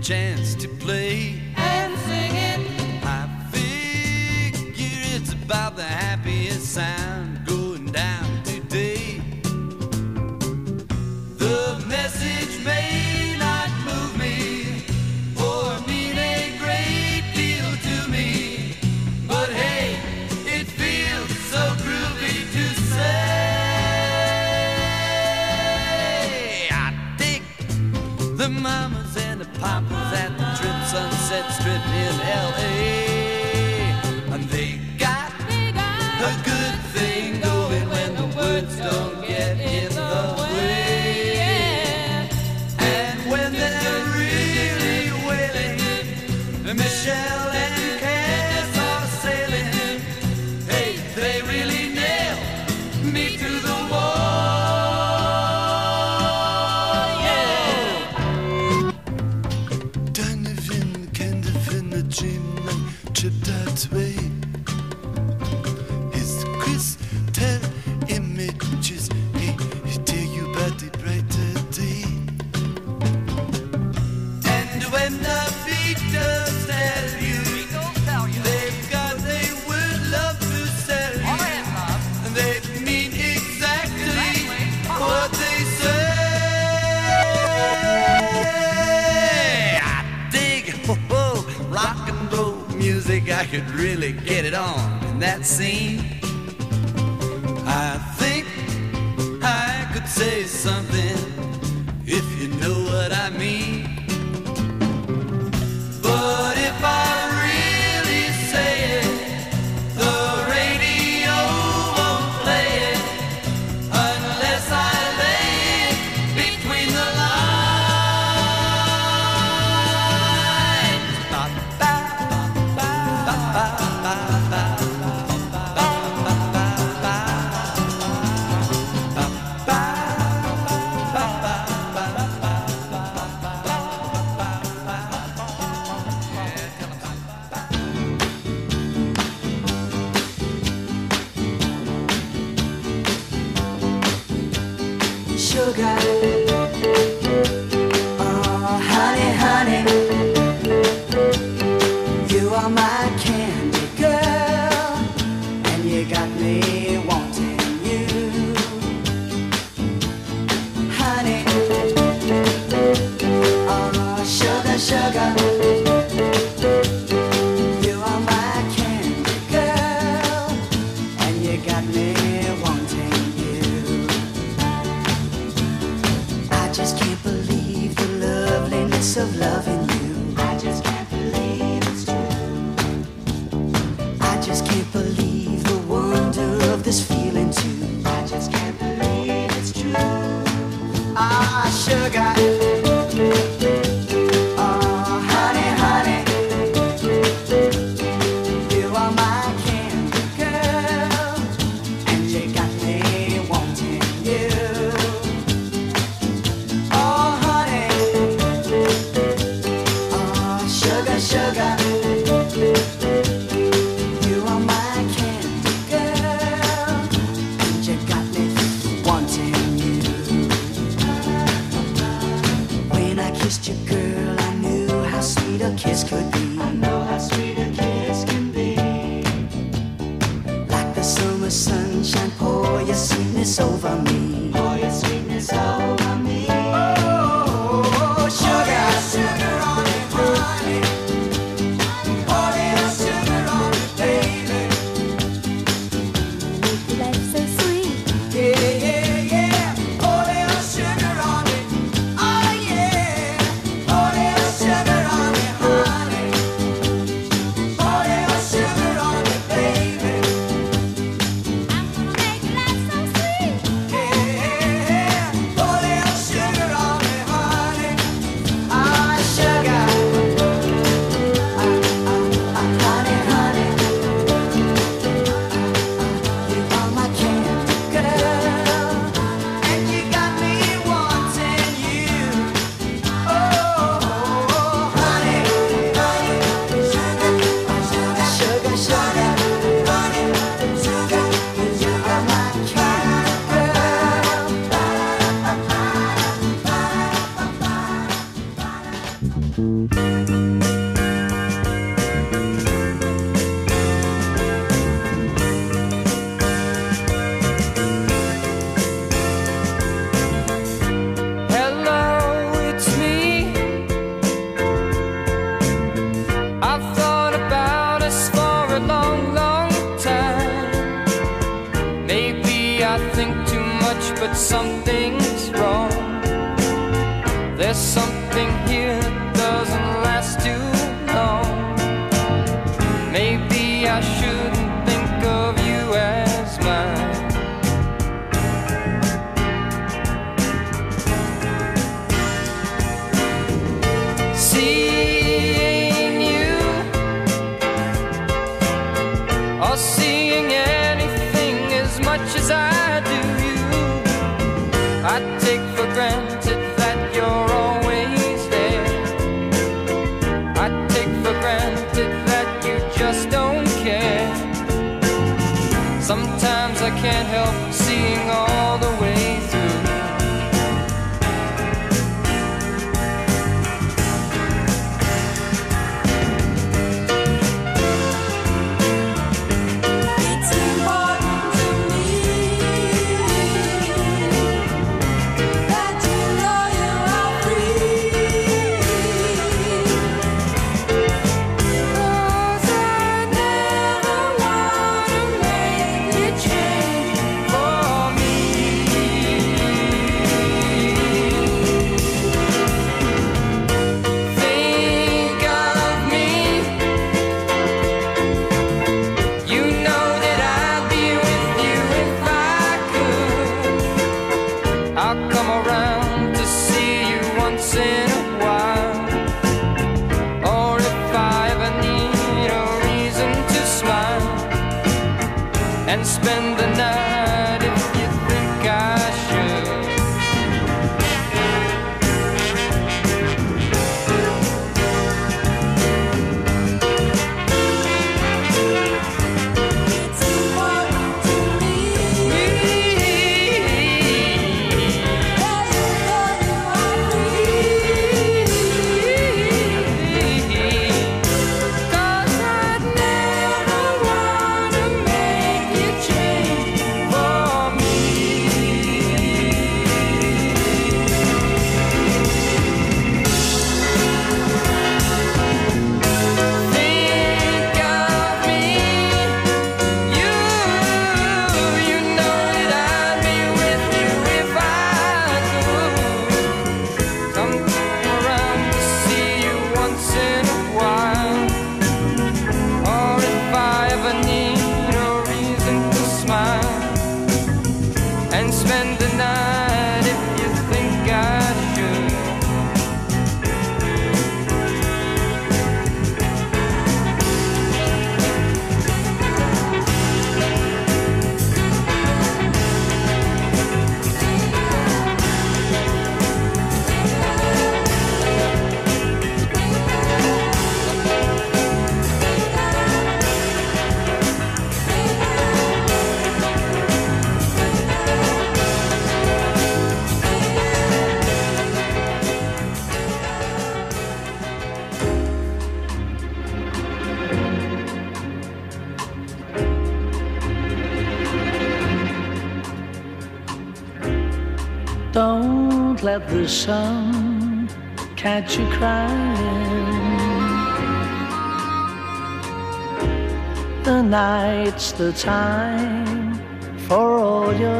chance to play and sing it. I figure it's about the happiest sound going down today. The message may not move me or mean a great deal to me, but hey, it feels so groovy to say. I dig the mamas and the papas at the Trip Sunset Strip in L.A. And they got a good thing going when the words don't get in the way. And when they're really wailing, Michelle and Cass are sailing. Hey, they really nail me to the wall. Yeah. Donovan, kind of in a dream, like tripped that way. His crystal images, hey, tell you about the brighter day. And when the Beatles tell you they've got a word love to sell you, and they mean exactly what they say. I dig rock and roll music. I could really get it on in that scene. I think I could say something if you know what I mean. But if I really say it, the radio won't play it unless I lay it between the lines. Ba, ba, ba, ba, ba, ba, ba, ba, ba, ba, ba, Sugar, oh honey, honey, you are my candy girl, and you got me wanting you, honey, oh sugar, sugar, you are my candy girl, and you got me wanting you. I just can't believe the loveliness of loving you. I just can't believe it's true. I just can't believe the wonder of this feeling too. I just can't believe it's true. Ah, sugar. Oh, honey, honey. You are my candy girl, and you got me wanting you. Oh, honey, oh, sugar, sugar, you are my candy girl, and you got me wanting you. something's wrong. There's something here that doesn't last too long. Maybe I shouldn't think of you as mine. Seeing you or seeing anything as much as I do you, I take for granted that you're always there. I take for granted that you just don't care. Sometimes I can't help seeing all the way through. And spend the night if you think I should. It's important to me that you know you are free. 'Cause I'd never wanna make you change for me. Think of me, you know that I'd be with you if I could. Come around to see you once in a while, or if I ever need a reason to smile, and spend the night if you think I should. Don't let the sun catch you crying. The night's the time for all your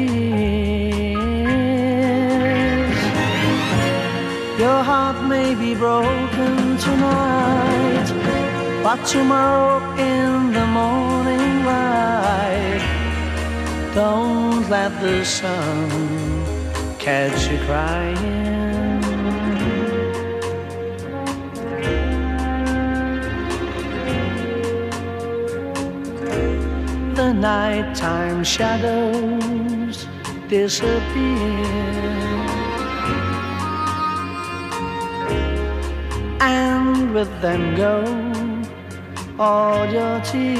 tears. Your heart may be broken tonight, but tomorrow in the morning light, don't let the sun catch you crying. The nighttime shadows disappear, and with them go all your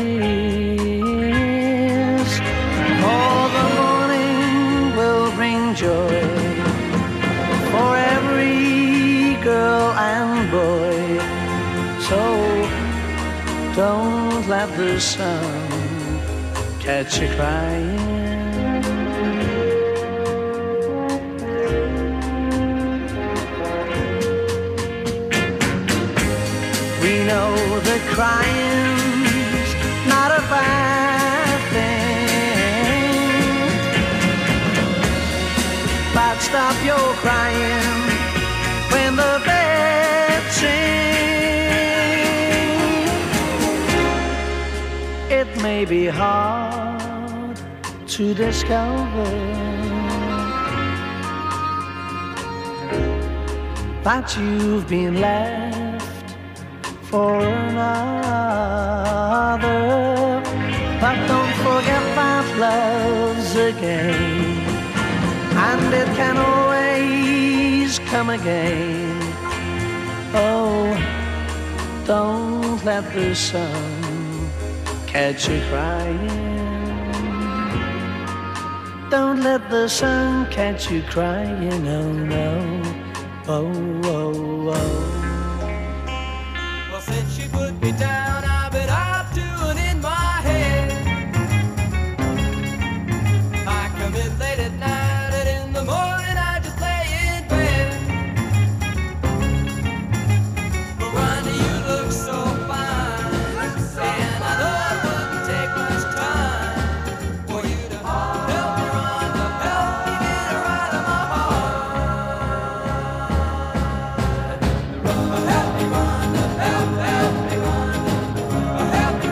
tears. For the morning will bring joy for every girl and boy. So don't let the sun catch you crying. We know that crying's not a bad thing. It may be hard to discover that you've been left for another. But don't forget that love's a game, and it can always come again. Oh, don't let the sun catch you crying. Don't let the sun catch you crying, oh no. Oh, oh, oh. Well, since she put me down, I've been up to and in my head. I come in late at night, and in the morning I just lay in bed. But Rhonda, you look so fine, and I know it wouldn't take much time for you to help me, Rhonda, help me get her out of my heart. Help me, Rhonda, help me, Rhonda, help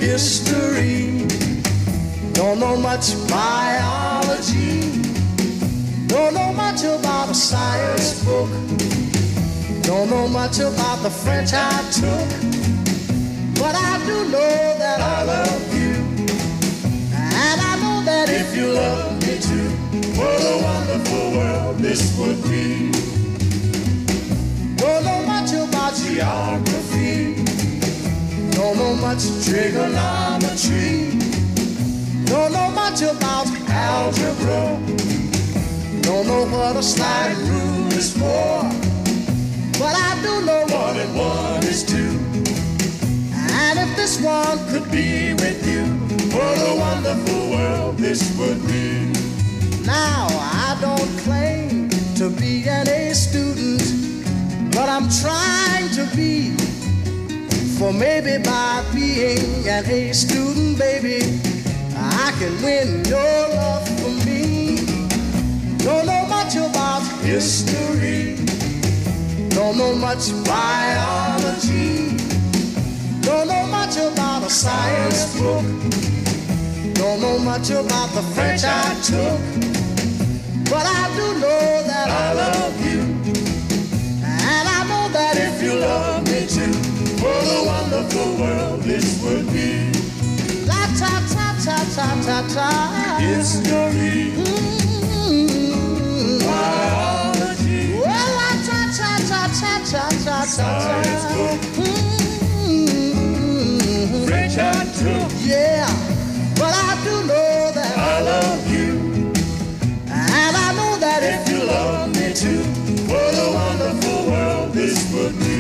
history. Don't know much biology. Don't know much about a science book. Don't know much about the French I took. But I do know that I love you. And I know that if you love me too, what a wonderful world this would be. Don't know much about geography. Don't know much trigonometry. Don't know much about algebra. Don't know what a slide rule is for. But I do know 1 and 1 is 2. And if this one could be with you, what a wonderful world this would be. Now, I don't claim to be an A student, but I'm trying to be. For maybe by being an A student, baby, I can win your love for me. Don't know much about history. Don't know much biology. Don't know much about a science book. Don't know much about the French I took. But I do know that I love you. And I know that if you love me too, what a wonderful world this would be. La ta ta ta ta ta ta. History. Biology. Well, la ta ta ta ta ta ta ta. Science book. French I took. Yeah, but I do know that I love you. And I know that if you love me too, what a wonderful world this would be.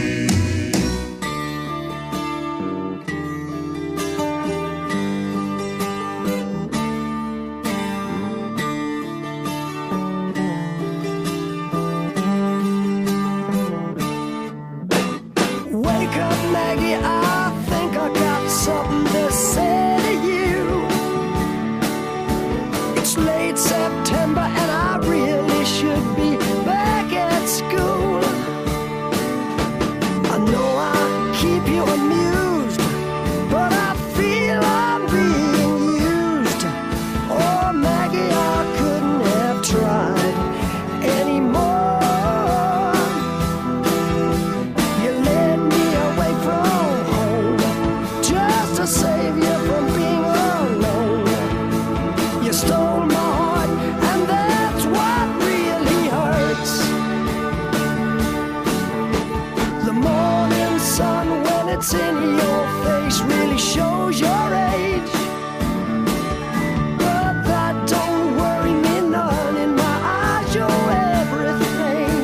Wake up, Maggie, I think I got something to say to you. It's late September and I really should be back at school. I know I keep you amused, but I feel I'm being used. Oh, Maggie, I couldn't have tried anymore. You led me away from home just to save you from being alone. You stole my heart, and that's what really hurts. The morning sun, when it's in your face, really shows your age. But that don't worry me none. In my eyes, you're everything.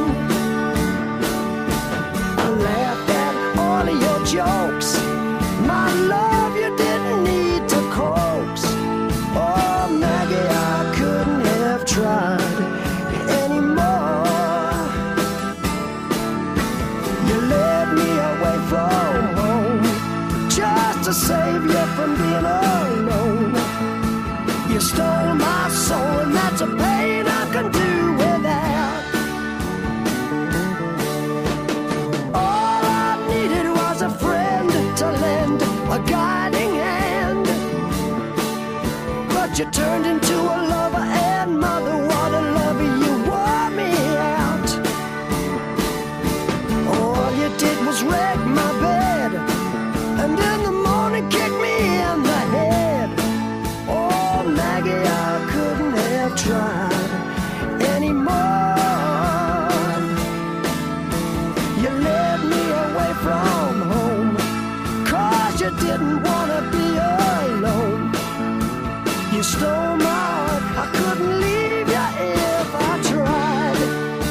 I laughed at all of your jokes. My love, you didn't need to coax. Oh, Maggie, I couldn't have tried anymore. You led me away from home just to save you from being alone. You stole my soul, and that's a pain I can do without. All I needed was a friend to lend a guiding hand. But you turned into a lover, and mother, what a lover, you wore me out. All you did was wreck my bed, and in the morning kick me in the head. Oh, Maggie, I couldn't have tried anymore. You led me away from home, 'cause you didn't wanna be alone. You stole my heart, I couldn't leave you if I tried.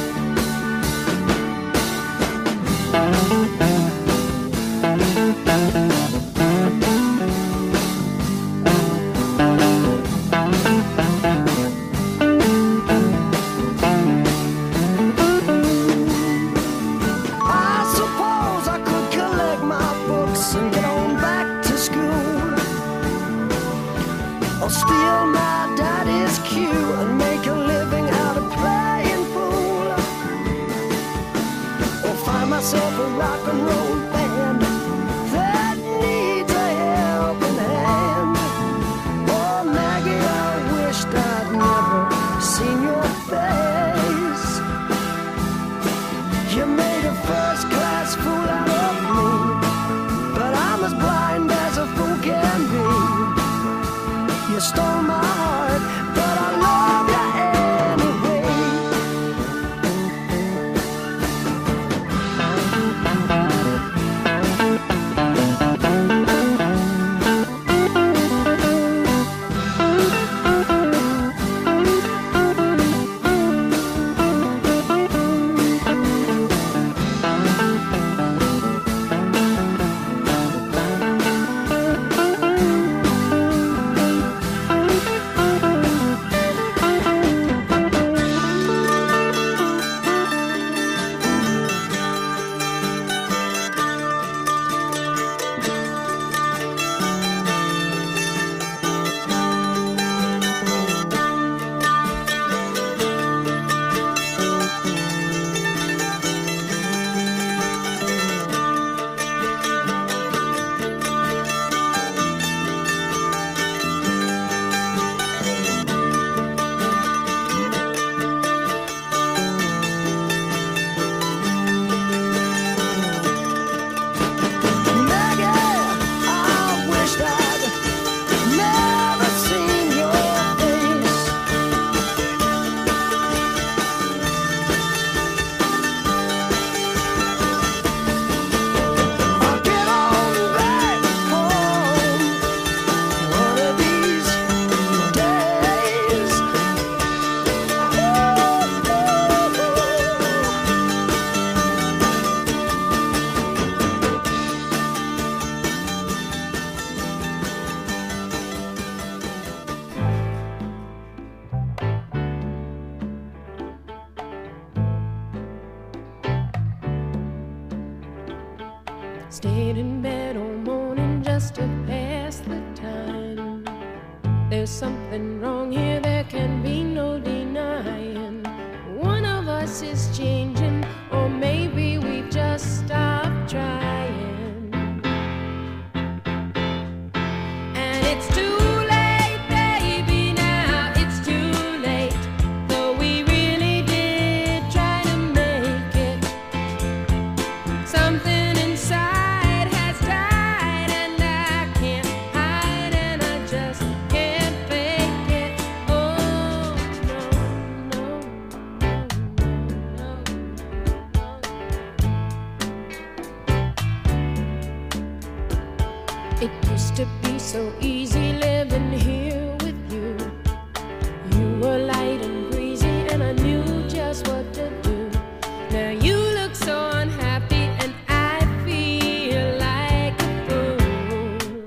I suppose I could collect my books and get on back to school, or steal my daddy's cue and make a living out of playing fool, or find myself a rock and roll band that needs a helping hand. You stole my heart, but I love you anyway. Stayed in bed all morning just to pass the time. There's something wrong here, there can be no denying. One of us is changing, or maybe we've just stopped trying. And it's too late, baby, now it's too late. Though we really did try to make it. Something inside has died, and I can't hide, and I just can't fake it. Oh, no, no, no, no, no. It used to be so easy living here with you. You were light and breezy, and I knew just what to do. Now you look so unhappy, and I feel like a fool.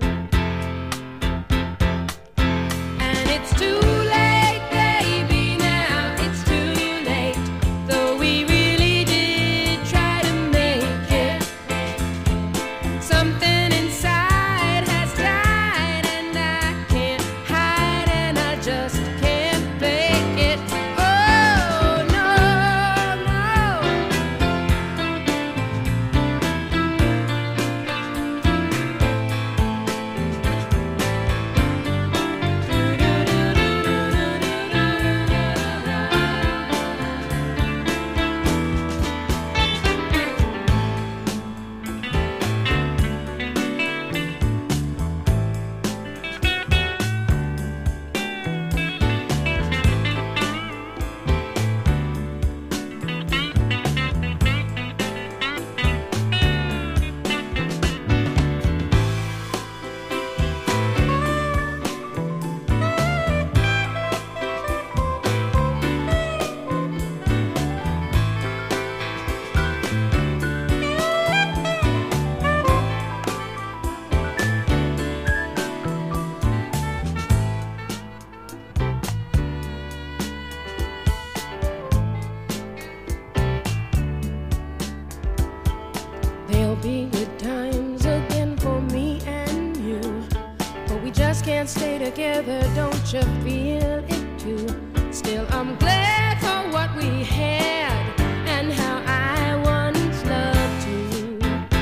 And it's too late, baby, now it's too late. Though we really did try to make it. Something inside has died, and I can't hide, and I just can't fake it. Oh, no, no. There'll be good times again for me and you, but we just can't stay together, don't you feel it too? Still, I'm glad for what we had and how I once loved you.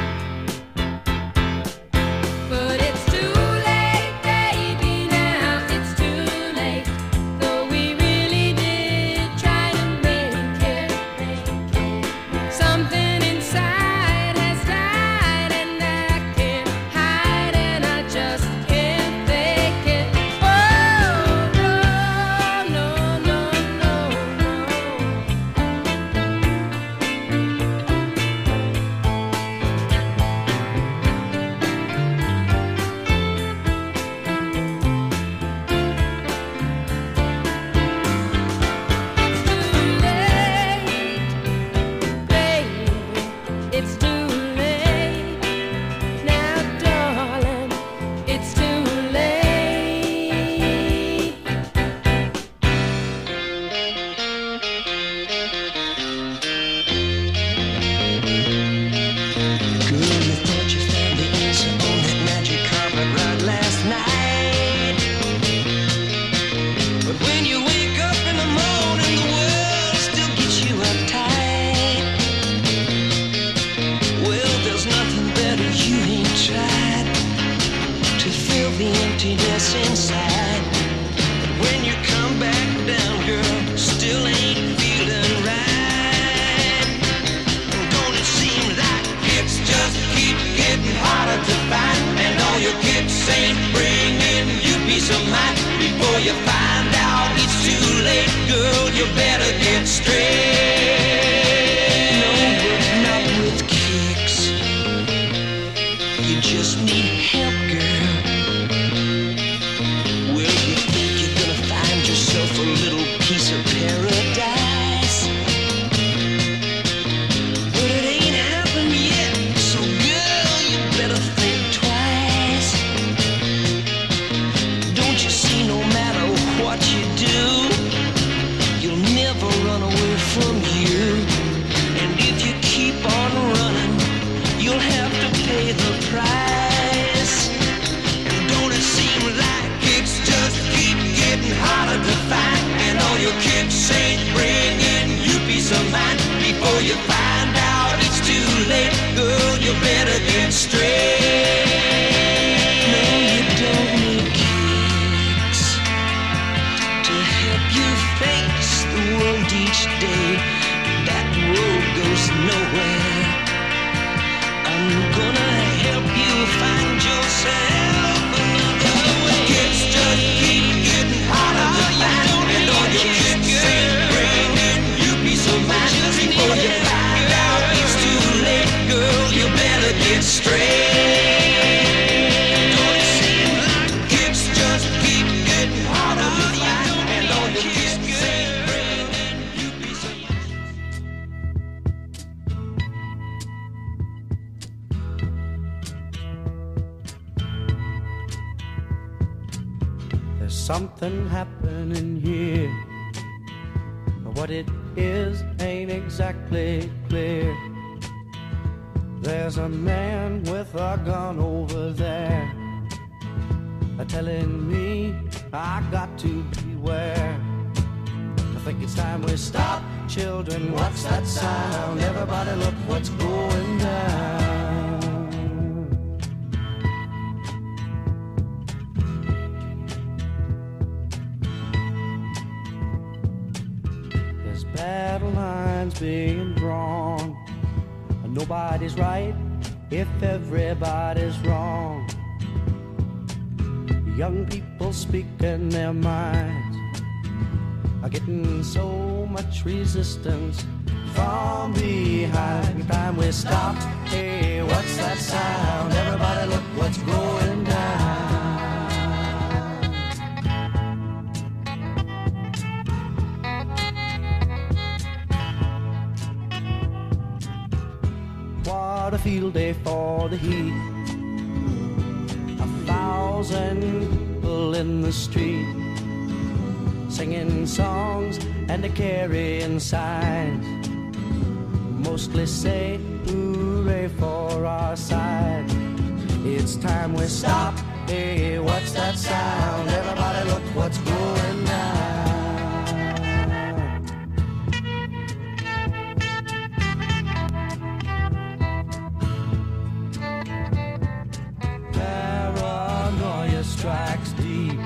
But it's too late, baby, now it's too late. Though we really did try to make it. Something inside has died, and I can't hide, and I just can't fake it. Oh, happiness inside. But when you come back down, girl, still ain't feeling right. Don't it seem like it's just keep getting harder to find, and all your kicks ain't bringing you peace of mind. Before you find out it's too late, girl, you better get straight. No, but not with kicks. You just need help, girl. Well, you think you're gonna find yourself a little piece of paradise, but it ain't happened yet. So, girl, you better think twice. Don't you see, no matter what you do, you'll never run away from you. And if you keep on running, you'll have to pay the price. And don't it seem like it's just keep getting harder to find, and all your kicks ain't bringing you peace of mind. Before you find out it's too late, girl, you better get straight. No, you don't need kicks to help you face the world each day. That road goes nowhere. I'm gonna help you find yourself another way. Kicks just keep getting harder to find, and all your kicks ain't bringing you peace of mind. Before you find out it's too late, girl, you better get straight. Don't it seem like kicks just keep getting harder to find, and all your kicks ain't bringing you peace of mind. There's something happening here, but what it is ain't exactly clear. There's a man with a gun over there, telling me I got to beware. I think it's time we stop, children. What's that sound? Everybody look what's going down. There's battle lines being drawn, and nobody's right if everybody's wrong. Young people speaking their minds are getting so much resistance from behind. Time we stop. Hey, what's that sound? Everybody look what's going down. What a field day for the heat. 1,000 people in the street, singing songs and carrying signs, mostly say hooray for our side. It's time we stop. Hey, what's that sound? Everybody look what's going down. Strikes deep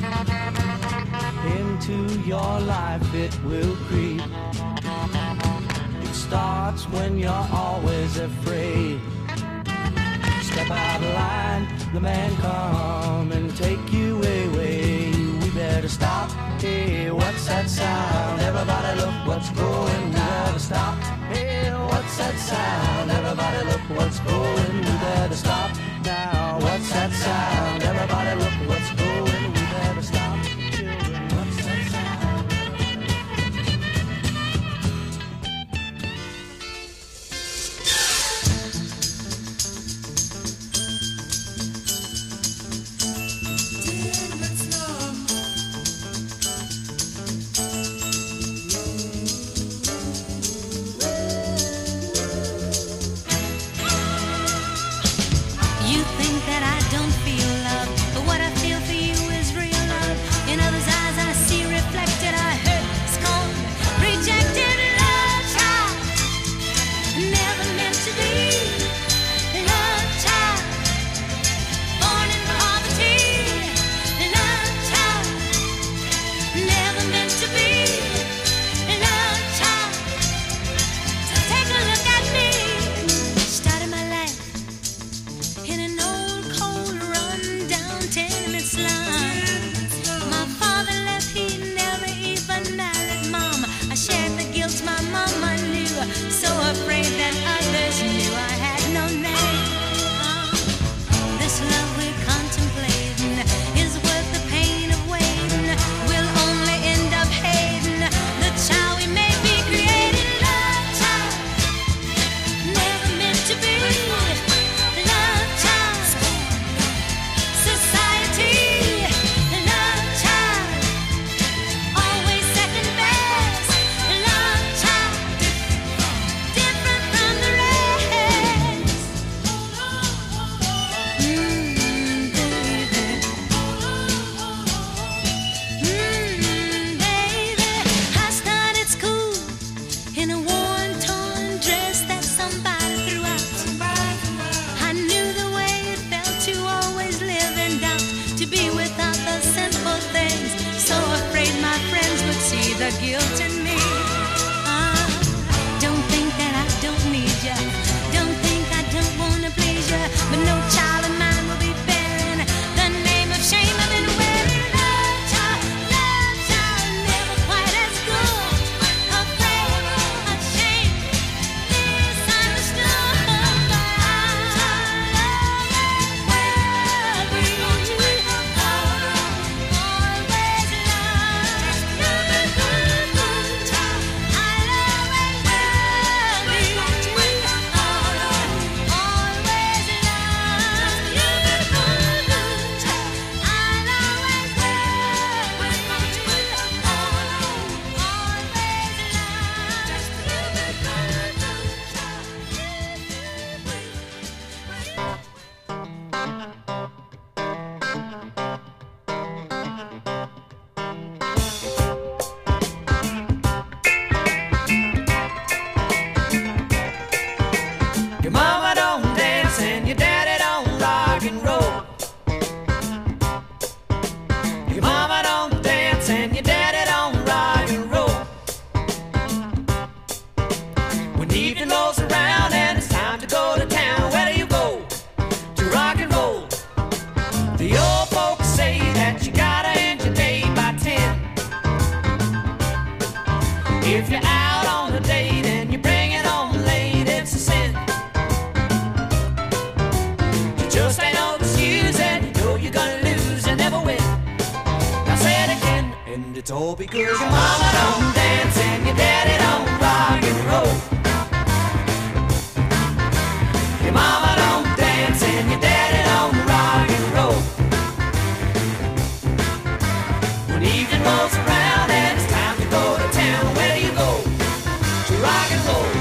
into your life, it will creep. It starts when you're always afraid. Step out of line, the man come and take you away. We better stop. Hey, what's that sound? Everybody look what's going. We better stop. Hey, what's that sound? Everybody look what's going. We better stop now. What's that sound? Everybody look what's going. We better stop. Children, what's that sound? You think that I don't feel love, but what I feel for you And it's all because your mama don't dance and your daddy don't rock and roll. Your mama don't dance and your daddy don't rock and roll. When evening rolls around and it's time to go to town, where do you go to rock and roll?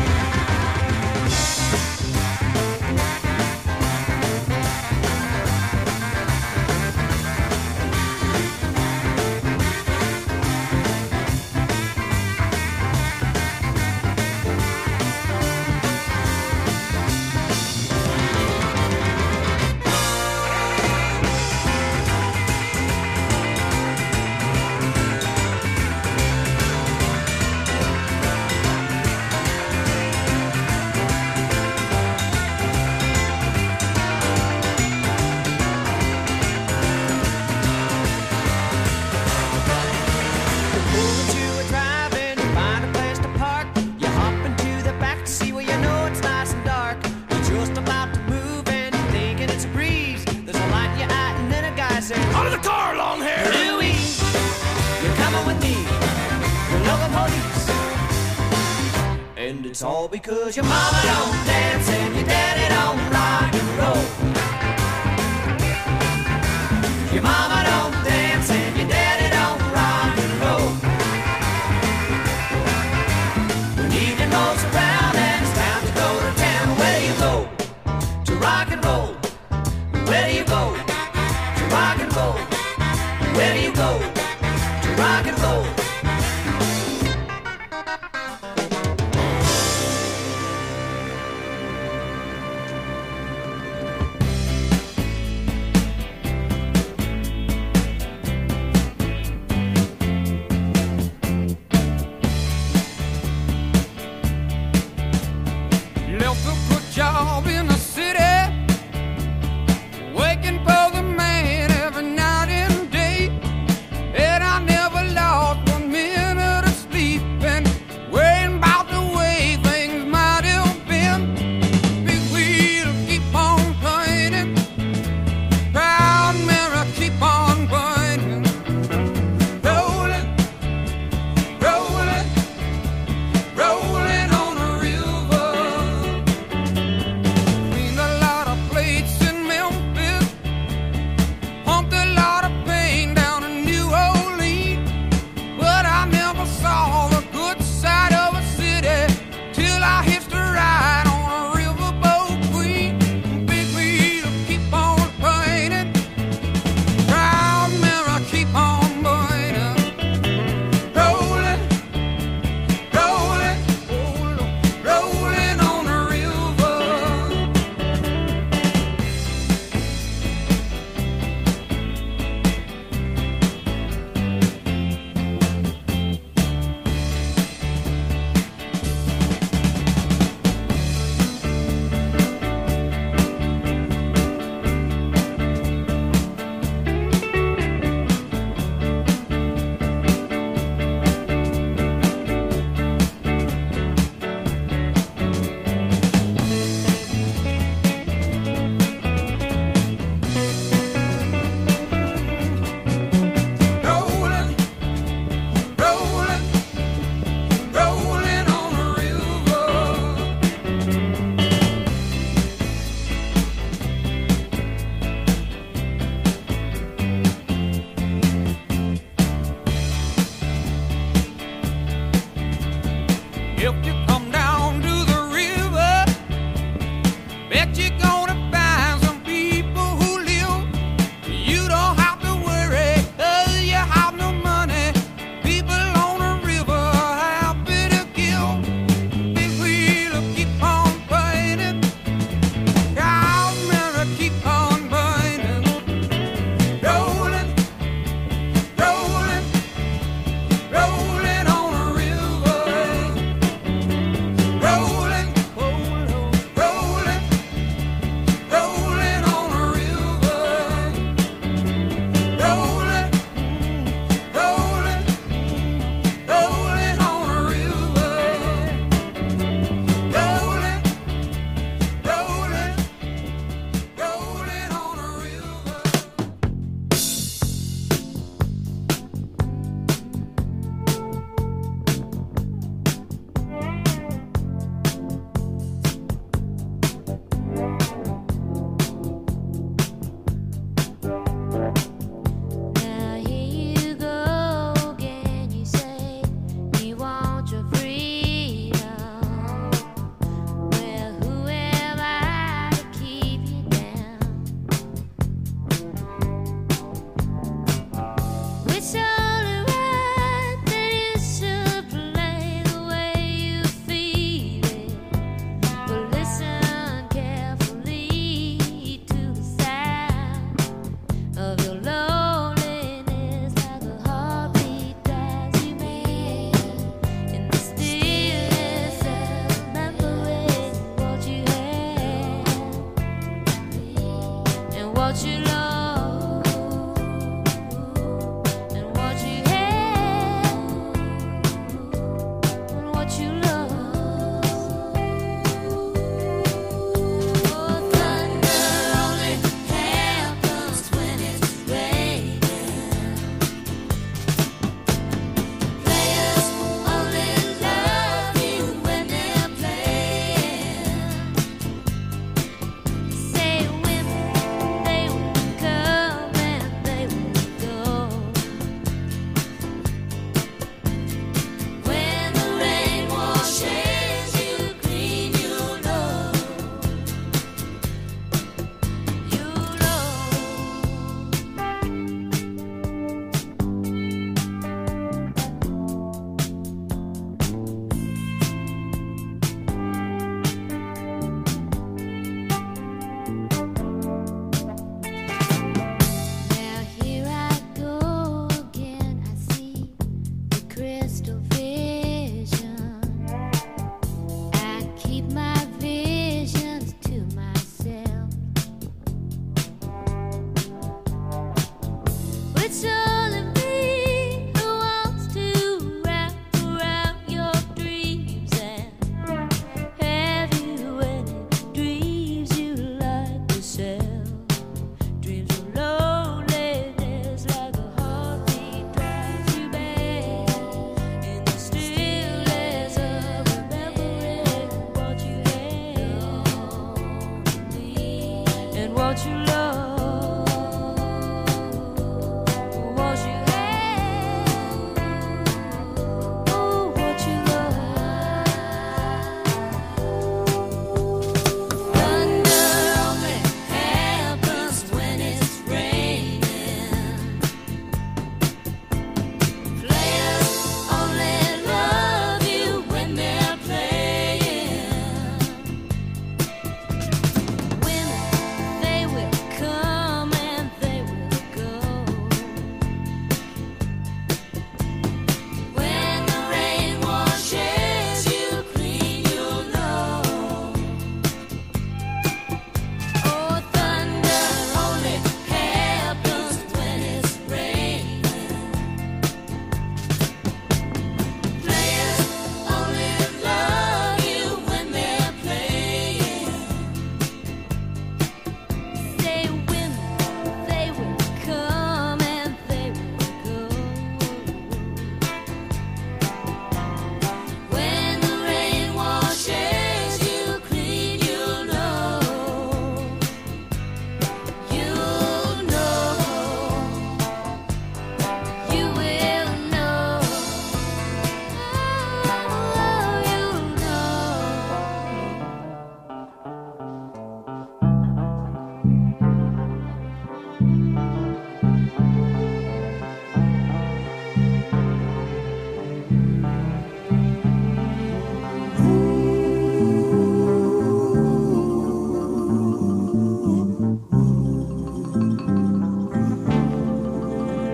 And it's all because your mama don't dance and your daddy don't rock and roll. Your mama don't dance and your daddy don't rock and roll. When evening rolls around and it's time to go to town, where do you go to rock and roll? Where do you go to rock and roll? Where do you go to rock and roll? Job in the city, waking for the man every night and day, and I never lost one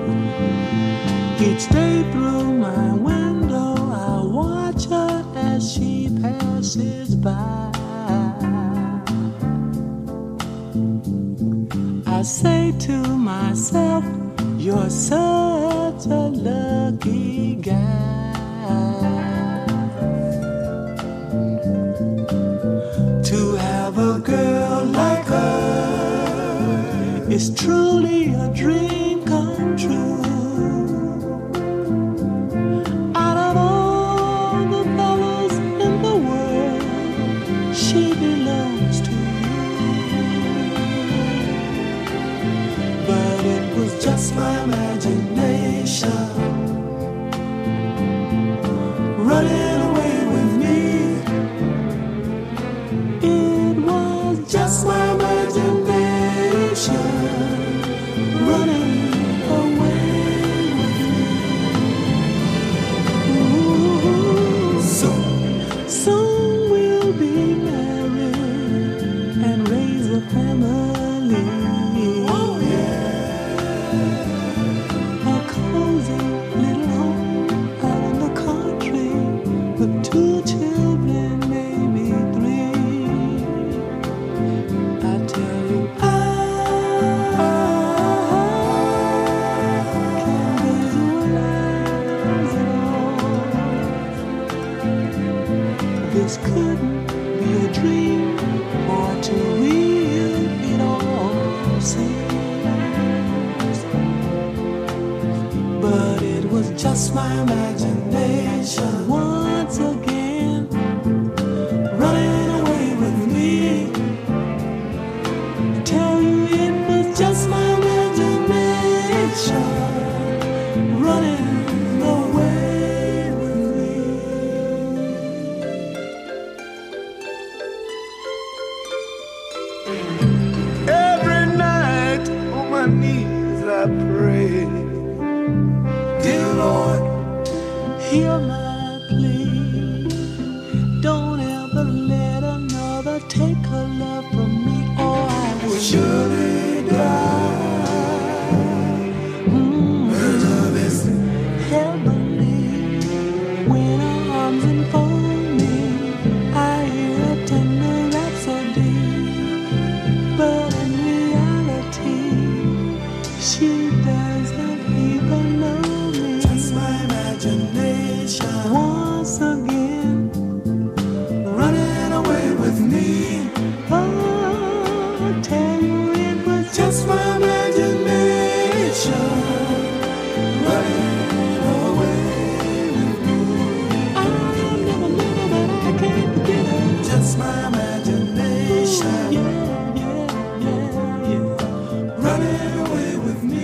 Each day through my window I watch her as she passes by. I say to myself, you're such a lucky guy to have a girl like her. It's truly a dream come true. Out of all the fellas in the world, she belongs to just my imagination running away with me. It was just my imagination running away with me. Ooh, soon we'll be married and raise a family. Oh yeah. This couldn't be a dream or too real, it all seems. But it was just my imagination once again running away with me. I tell you it was just my imagination running away. Every night on my knees I pray, dear Lord, hear my plea. Don't ever let another take her love from me, or I will surely die. Her love is heavenly. When her arms enfold me, I hear a tender rhapsody. But in reality, she doesn't even know me. Just my imagination once again running away with me. Oh, I tell you it was just my imagination running away with me. I'll never let her, but I can't forget her. Just my imagination. Running away with me.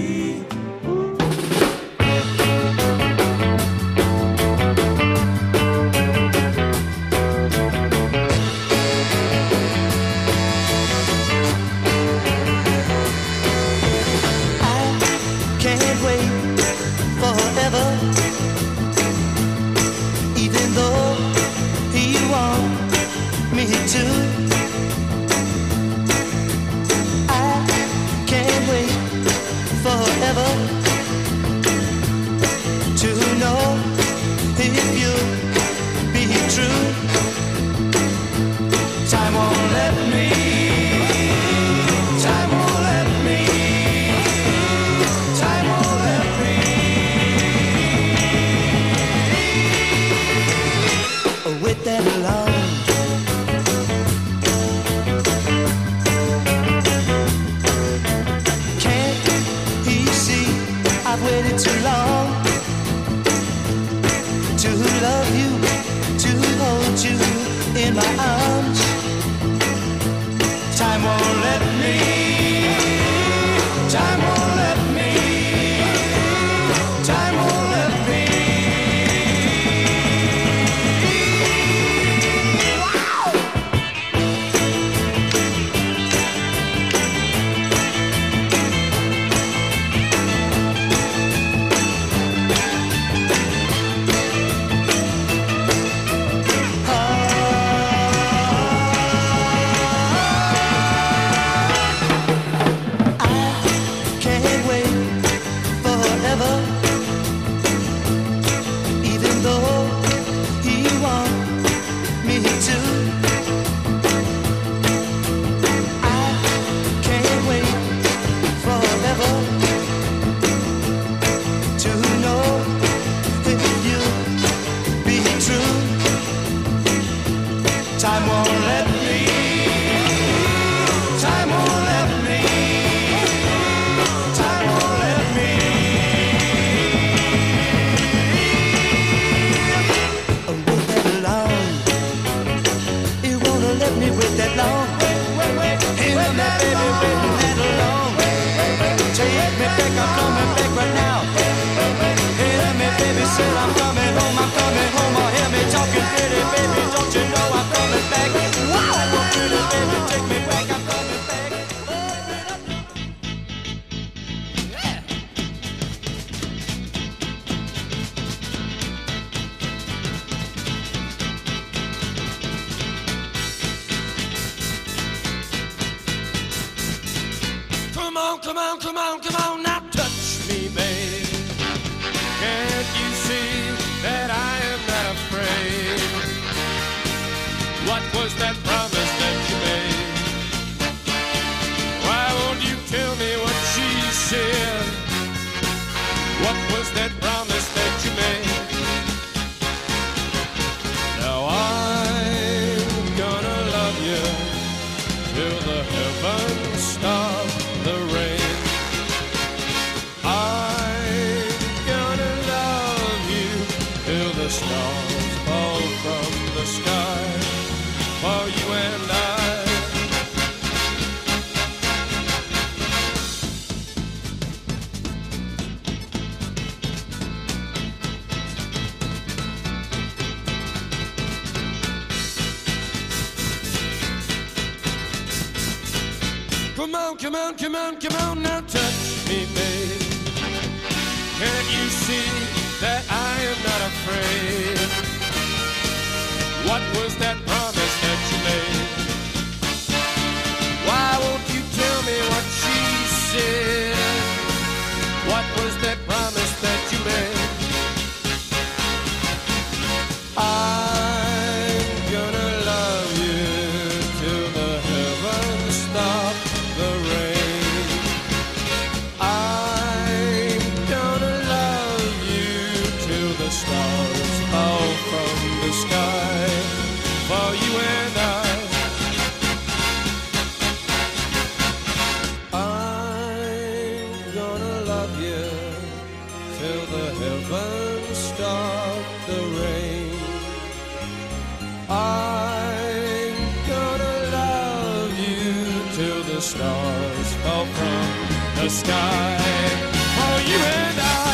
I can't wait forever, even though you want me to. Can't wait forever to know if you'll be true. Time won't let me. Time won't let me. Time won't let me. Wait that long. I've waited too long to love you, to hold you in my arms. Time won't let me. Time won't let me. Time won't let me. said I'm coming home, oh, hear me talking pretty, baby, don't you know I'm coming back? Wow, oh, pretty baby, take me back, I'm coming back. Yeah. Come on, come on, come on, come on, now touch me, baby. Can't you see that I am not afraid? What was that promise that you made? Why won't you tell me what she said? What was that promise that you made? Now I'm gonna love you till the heavens stop the rain. I'm gonna love you till the stars fall from the sky for you and I. Come on, come on, come on, come on, now touch me, babe. Can't you see that I am not afraid? What was that promise that you made? Why won't you tell me what she said? What was that promise that you made? I'm gonna love you till the heavens stop the rain. I'm gonna love you till the stars fall from the sky for you and I. I'm gonna love you till the heavens stop the rain. I'm gonna love you till the stars fall from the sky for you and I.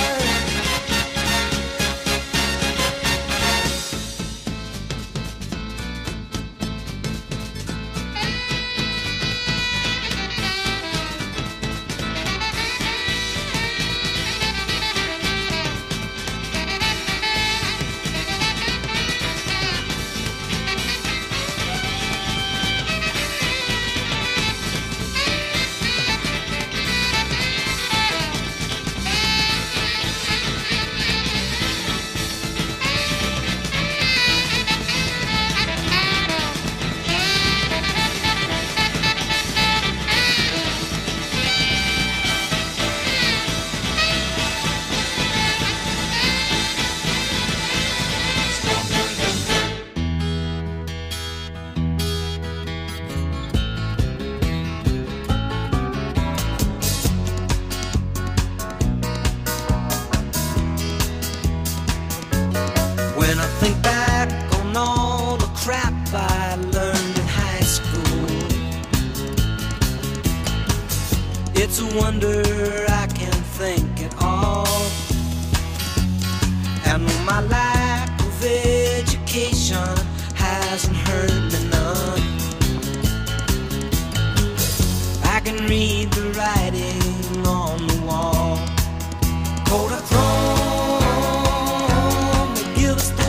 When I think back on all the crap I learned in high school, it's a wonder